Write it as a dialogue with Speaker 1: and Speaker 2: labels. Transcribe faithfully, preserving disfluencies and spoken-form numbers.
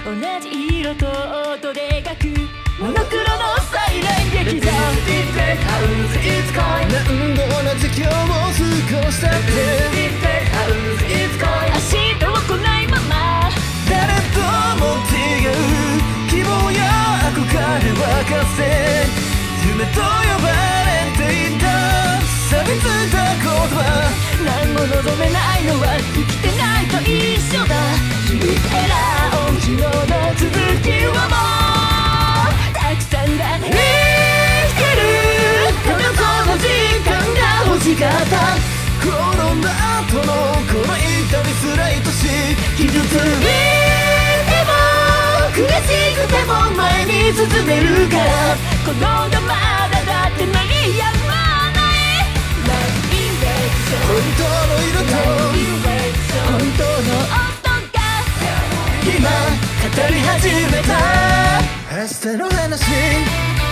Speaker 1: 同じ色と音で描くモノクロのサイレン劇場。
Speaker 2: 何度同じ今日を過ごしたって
Speaker 1: 明日は来ないまま
Speaker 2: 誰とも違う希望や憧れは風夢と呼ばれていた錆びついた言葉。
Speaker 1: 何も望めないのは生きてないと一緒だ。響くエラー音昨日の続きはもうたくさんが生きてる。ただその時間が欲しかった。
Speaker 2: 転んだ後のこの痛みすら愛しい。
Speaker 1: 傷ついても悔しくても前に進めるから。このままだだって間に合わない。
Speaker 2: 本当の色と
Speaker 1: 本当の音が
Speaker 2: 今語り始めた明日の話。